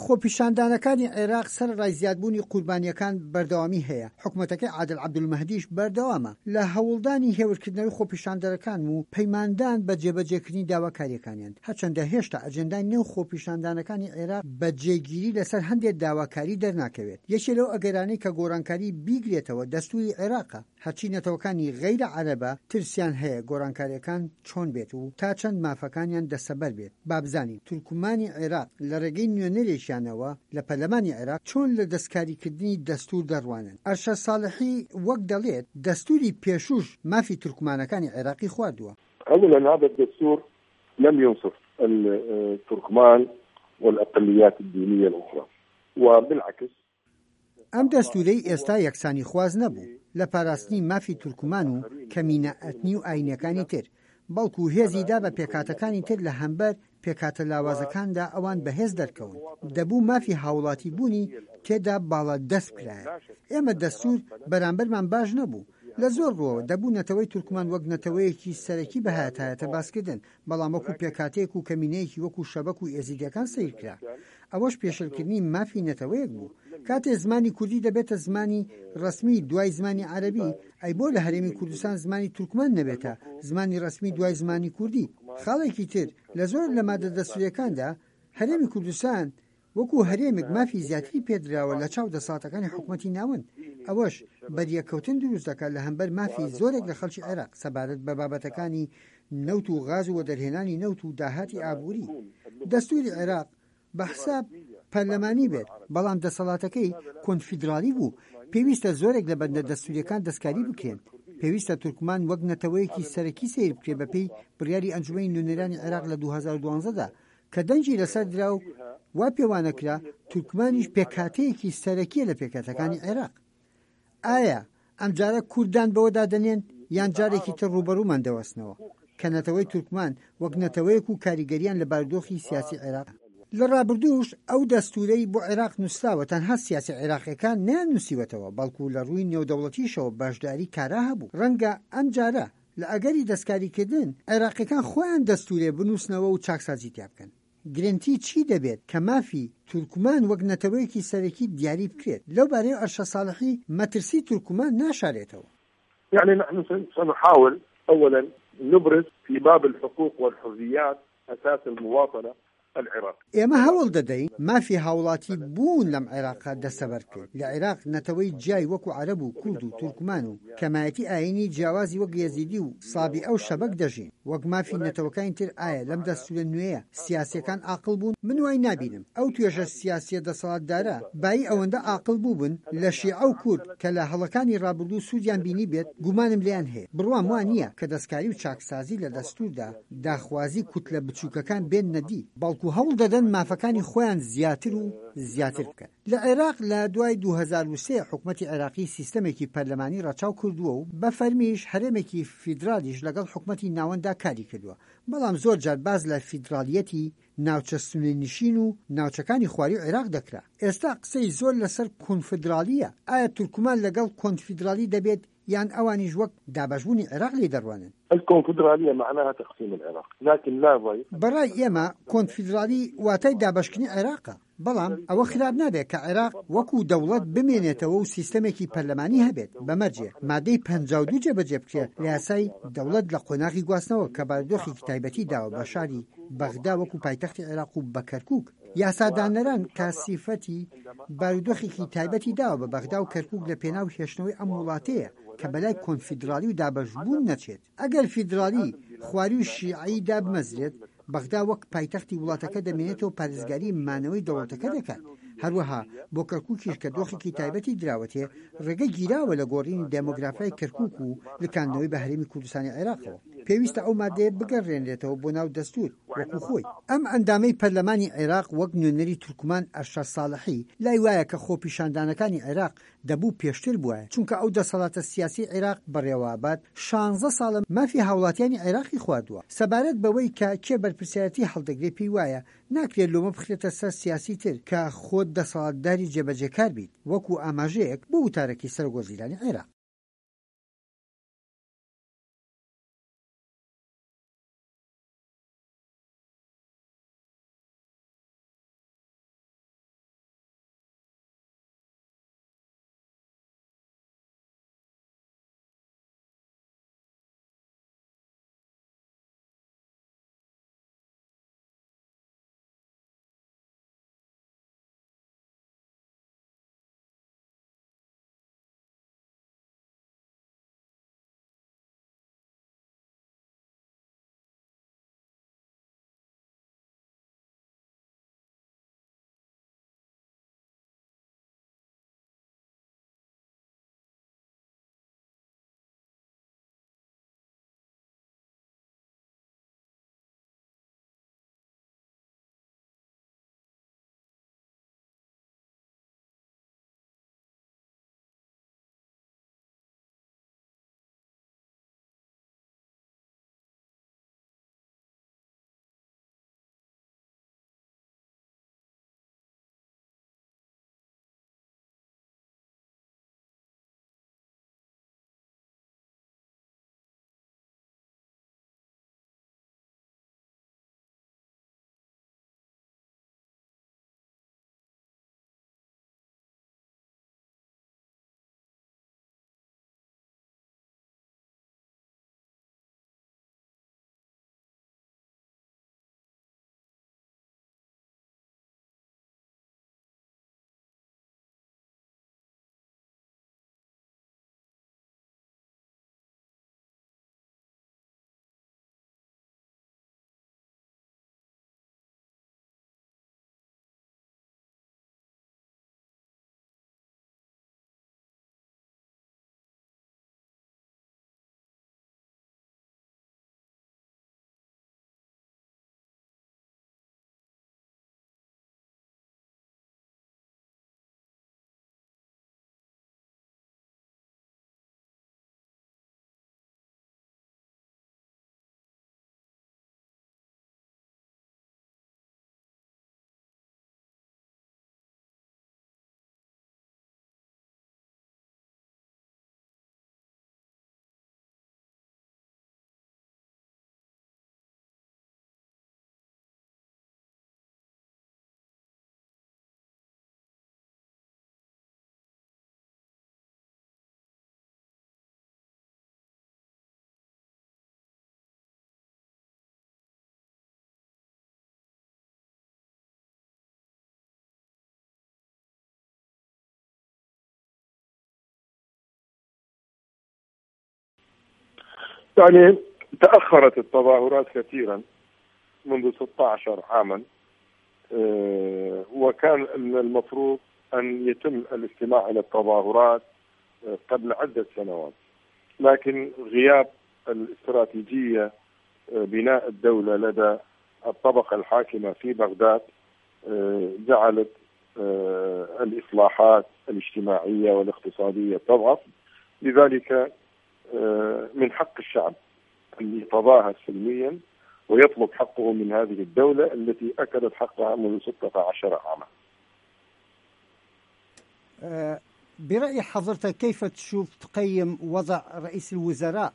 خۆپیشاندانەکانی عێراق سەر ڕایزیادبوونی قوربانیەکان بەردەوامی هەیە. حکوومەتەکەی عادل عەبدولمەهدیش بەردەوامە لە هەوڵدانی هێورکردنەوەی خۆپیشاندەرەکان و پەیماندان بە جێبەجێکردنی داواکاریەکانیان. هەرچەندە هێشتا ئەجەندای نێو خۆپیشاندانەکانی عێراق بە جێگیری لەسەر هەندێک داواکاری دەرناکەوێت. یەکێ لەو ئەگەرانەی کە گۆڕانکاری بیگرێتەوە دەستوری عێراقە. هەرچی نەتەوەکانی غەیرە عەرەبە ترسیان هەیە گۆڕانکاریەکان چۆن بێت و تا چەند مافەکانیان دەسەبەر بێت. با بزانین تورکمانی عێراق لە ڕێگەی نوێنەرێکیانەوە لە پەرلەمانی عێراق چۆن لە دەستکاریکردنی دەستور دەڕوانن. ئەرشە ساڵحی وەک دەڵێت دەستوری پێشوش مافی تورکمانەکانی عێراقی خواردووە. أولا هذا الدستور لم ينصف التركمان والأقليات الدينية الأخرى وبالعكس ئەم دەستورەی ئێستا یەکسانی خواز نەبوو لە پاراستنی مافی تورکمان و کەمینە ئەتنی و ئاینەکانی تر، بەڵکو هێزیدا بە پێکاتەکانی تر لە هەمبەر پێکاتە لاوازەکاندا ئەوان بەهێز دەرکەون. دەبوو مافی هاوڵاتی بوونی تێدا باڵا دەست کرایە. ئێمە دەستور بەرامبەرمان باش نەبوو. لە زۆر ڕۆوە دەبوو نەتەوەی تورکمان وەک نەتەوەیەکی سەرەکی بەهاتایەتە باسکردن، بەڵام وەکو پێکاتەیەک و کەمینەیەکی وەکو شەبەک و ئێزیدەکان سیرکرا. ئەوەش پێشەلکردنی مافی نەتەوەیەک بوو. کاتێ زمانی کوردی دەبێتە زمانی ڕسمی دوای زمانی عەرەبی، ئەی بۆ لە هەرێمی کوردستان زمانی تورکمان نەبێتە زمانی ڕسمی دوای زمانی کوردی. خاڵێکی تر لە زۆر لە مادە دەستوریەکاندا هەرێمی کوردستان وەکو هەرێمێک مافی زیاتری پێدراوە لە چاو دەسەڵاتەکانی حکوومەتی ناوەند. ئەوەش بەریەکەوتن دروست دەکات لە هەمبەر مافی زۆرێک لە خەڵکی عێراق سەبارەت بە بابەتەکانی نەوت و غاز و دەرهێنانی نەوت و داهاتی ئابووری. دەستوری عێراق بە حساب پەرلەمانی بێت، بەڵام دەسەڵاتەکەی کۆنفیدرالی بوو. پێویستە زۆرێک لە بەندە دەستوریەکان دەستکاری بکرێن. پێویستە تورکمان وەک نەتەوەیەکی سەرەکی سیر بکرێ بەپێی بڕیاری ئەنجومەی نوێنەرانی عێراق لە 2012دا کە دەنجی لەسەر درا و وا پێوانەکرا تورکمانیش پێکاتەیەکی سەرەکیە لە پێکاتەکانی عێراق. ئایا ئەم جارە کوردان بەوەدا دەنێن یان جارێکی تر ڕوبەڕوومان دەوەستنەوە کە نەتەوەی تورکمان وەک نەتەوەیەک و کاریگەریان لە بارودۆخی سیاسی عێراق؟ لە ڕابردووش ئەو دەستورەی بۆ عێراق نووسراوە تەنها سیاسی عێراقیەکان نەیان نووسیوەتەوە، بەڵکو لە ڕووی نێودەوڵەتیشەوە باشداری کارا هەبوو. ڕەنگە ئەم جارە لە ئەگەری دەستکاریکردن عێراقیەکان خۆیان دەستورێ بنووسنەوە و چاکسازی تیا بکەن. گرنتی چی دەبێت کە مافی تورکمان وەک نەتەوەیەکی سەرەکی دیاری بکرێت؟ لەو بارەی ئەرشە ساڵحی مەترسی تورکمان ناشارێتەوە. يعني نحن سنحاول أولا نبرز في باب الحقوق والحريات أساس المواطنة العراق. ئێمە هەوڵ دەدەین مافی هاوڵاتی بوون لەم عێراقا دەسەبەر بکەین. لە عێراق نەتەوەی جیای وەکو عەرەب و کورد و تورکمان و کەمایەتی ئاینی جیاوازی وەک یەزیدی و سابی ئەو شەبەک دەژین. وەک مافی نەتەوەکانی تر ئایا لەم دەستورە نوێیە سیاسیەکان عاقڵ بوون؟ من وای نابینم. ئەو توێژە سیاسیە دەسەڵاتدارە بای ئەوەندە عاقڵ بووبن لە شیعە و کورد کە لە هەڵەکانی ڕابردوو سوودیان بینی بێت گومانم لیان هەیە. بڕوام وان نییە کە دەستکاری و چاکسازی لە دەستوردا داخوازی کوتلە بچووکەکان بێن نەدی، بەڵکو هەوڵ دەدەن مافەکانی خۆیان زیاتر و زیاتر بکەن. لە عێراق لە دوای 2023 حکوومەتی عێراقی سیستەمێکی پەرلەمانی ڕاچاو کردووە و بە فەرمیش هەرێمێکی فیدرالیش لەگەڵ حکوومەتی ناوەندا کاری کردووە، بەڵام زۆر جار باز لە فیدرالیەتی ناوچە سنوێنشین و ناوچەکانی خواری عێراق دەکرا. ئێستا قسەی زۆر لەسەر کۆنفدرالیە. ئایا تورکمان لەگەڵ کۆنفدرالی دەبێت یان ئەوانیش وەک دابەشبوونی عێراق لێ دەڕوانن؟ الكونفدرالية معناها تقسيم العراق، لكن لا ضير. بەڕای ئێمە کۆنفدرالی واتای دابەشکردنی عێراقە، بەڵام ئەوە خراپ نابێت کە عێراق وەکو دەوڵەت بمێنێتەوە و سیستەمێکی پەرلەمانی هەبێت. بەمەرجێ مادەی 52 جێبەجێ بکرێت لە یاسای دەوڵەت لە قۆناغی گواستنەوە کە بارودۆخێکی تایبەتی داوە بە شاری بەغدا وەکو پایتەختی عێراق و بە کەرکووک. یاسادانەران کاسیفەتی بارودۆخێکی تایبەتی داوە بە بەغدا و کەرکووک لە پێناو هێشتنەوەی ئەم وڵاتەیە کە بەلای کۆنفیدرالی و دابەشبوون نەچێت. ئەگەر فیدرالی خواری و شیعی دابمەزرێت بەغدا وەک پایتەختی وڵاتەکە دەمێنێتەوە پارێزگاری مانەوەی دەوڵەتەکە دەکات. هەروەها بۆ کەرکووکیش کە دۆخێکی تایبەتی دراوەتێ ڕێگە گیراوە لە گۆڕینی دەمۆگرافای کەرکووک و لکاندنەوەی بە هەرێمی کوردستانی عێراقەوە. پێویستە ئەو مادەیە بگەڕێنرێتەوە بۆ ناو دەستور وەکو خۆی. ئەم ئەندامەی پەرلەمانی عێراق وەک نوێنەری تورکمان ئەرشە ساڵحی لای وایە کە خۆپیشاندانەکانی عێراق دەبوو پێشتر بووە، چونکە ئەو دەسەڵاتە سیاسی عێراق بەڕێوەبات 16 ساڵە مافی هاوڵاتیانی عێراقی خواردووە. سەبارەت بەوەی کە کێ بەرپرسیارەتی هەڵدەگرێت پێی وایە ناکرێت لۆمە بخرێتە سەر سیاسی تر کە خۆت دەسەڵاتداری جێبەجێکار بیت وەکو ئاماژەیەک بۆ وتارەکی سەرۆگۆزیرانی عێراق. يعني تأخرت التظاهرات كثيرا منذ 16 عاما، وكان المفروض أن يتم الاستماع إلى التظاهرات قبل عدة سنوات، لكن غياب الاستراتيجية بناء الدولة لدى الطبقة الحاكمة في بغداد جعلت الإصلاحات الاجتماعية والاقتصادية تضعف. لذلك من حق الشعب أن يتظاهر سلميا ويطلب حقه من هذه الدولة التي أكلت حقها منذ 16 عاما. برأي حضرتك كيف تقيم وضع رئيس الوزراء؟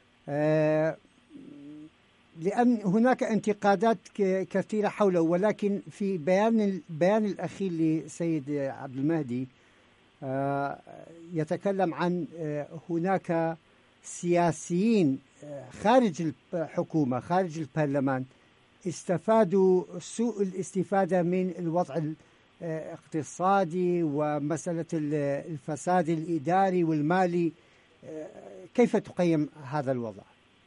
لأن هناك انتقادات كثيرة حوله، ولكن في البيان الأخير لسيد عبد المهدي يتكلم عن هناك سياسيين خارج الحكومة خارج البرلمان استفادوا سوء الاستفادة من الوضع الاقتصادي ومسألة الفساد الإداري والمالي. كيف تقيم هذا الوضع؟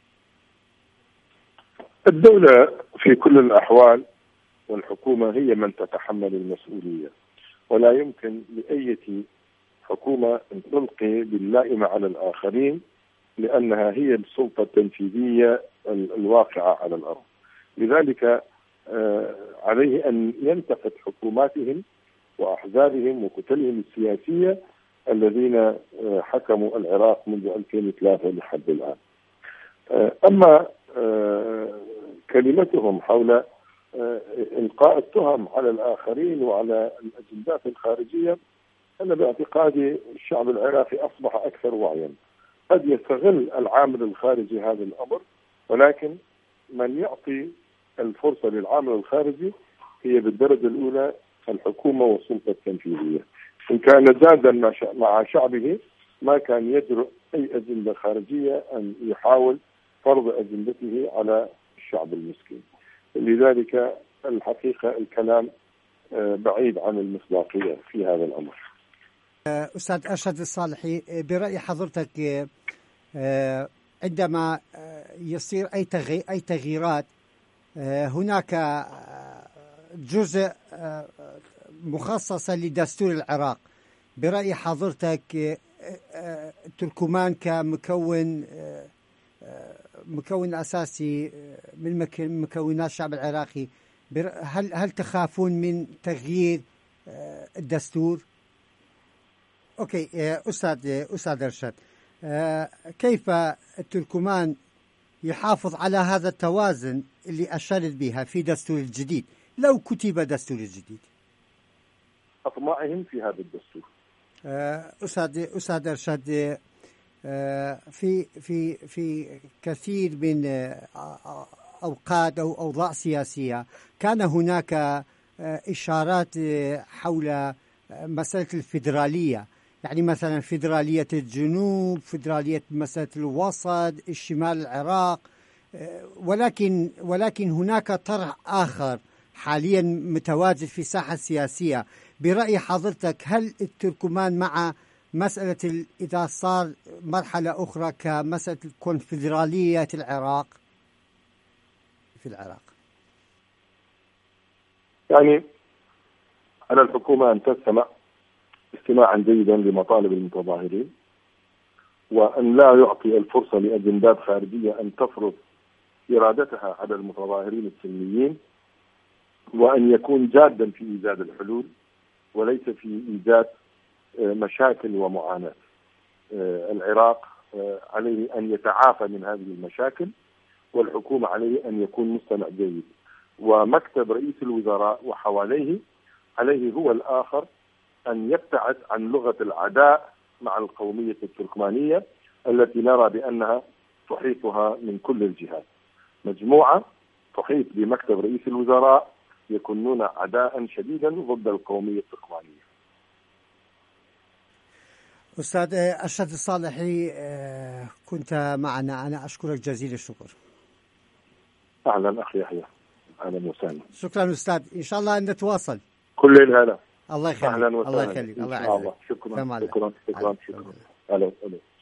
الدولة في كل الأحوال والحكومة هي من تتحمل المسؤولية، ولا يمكن لأي حكومة أن تلقي باللائمة على الآخرين، لأنها هي السلطة التنفيذية الواقعة على الأرض. لذلك عليه أن ينتقد حكوماتهم وأحزابهم وكتلهم السياسية الذين حكموا العراق منذ 2003 لحد الآن. أما كلمتهم حول إلقاء التهم على الآخرين وعلى الأجندات الخارجية، أنا باعتقادي الشعب العراقي أصبح أكثر وعيا. قد يستغل العامل الخارجي هذا الأمر، ولكن من يعطي الفرصة للعامل الخارجي هي بالدرجة الأولى الحكومة والسلطة التنفيذية. إن كان جادا مع شعبه ما كان يجرؤ أي أجندة خارجية أن يحاول فرض أجندته على الشعب المسكين. لذلك الحقيقة الكلام بعيد عن المصداقية في هذا الأمر. أستاذ أرشد الصالحي، برأي حضرتك عندما يصير أي تغييرات هناك جزء مخصص لدستور العراق، برأي حضرتك تركمان مكون أساسي من مكونات الشعب العراقي، هل تخافون من تغيير الدستور؟ أوكي أستاذ أرشد، كيف التركمان يحافظ على هذا التوازن اللي أشرت بها في دستور الجديد لو كتب دستور الجديد؟ أطماعهم في هذا الدستور. أستاذ أرشد، في كثير من أوقات أو أوضاع سياسية كان هناك إشارات حول مسألة الفيدرالية، يعني مثلا فيدرالية الجنوب، فيدرالية مسألة الوسط، الشمال العراق، ولكن هناك طرح آخر حاليا متواجد في الساحة السياسية. برأي حضرتك هل التركمان مع مسألة إذا صار مرحلة أخرى كمسألة الكونفدرالية العراق في العراق؟ يعني على الحكومة أن تستمع استماعا جيدا لمطالب المتظاهرين، وأن لا يعطي الفرصة لأجندات خارجية أن تفرض إرادتها على المتظاهرين السلميين، وأن يكون جادا في إيجاد الحلول وليس في إيجاد مشاكل ومعاناة. العراق عليه أن يتعافى من هذه المشاكل، والحكومة عليه أن يكون مستمع جيد، ومكتب رئيس الوزراء وحواليه عليه هو الآخر أن يبتعد عن لغة العداء مع القومية التركمانية التي نرى بأنها تحيطها من كل الجهات. مجموعة تحيط بمكتب رئيس الوزراء يكونون عداء شديدا ضد القومية التركمانية. أستاذ أرشد الصالحي، كنت معنا، أنا أشكرك جزيل الشكر. أهلا أخي يحيى، أهلا وسهلا. شكرا أستاذ، إن شاء الله أن نتواصل. كل الهلا. الله يخليك. أهلا وسهلا. الله يخليك. الله يعزك. شكرا.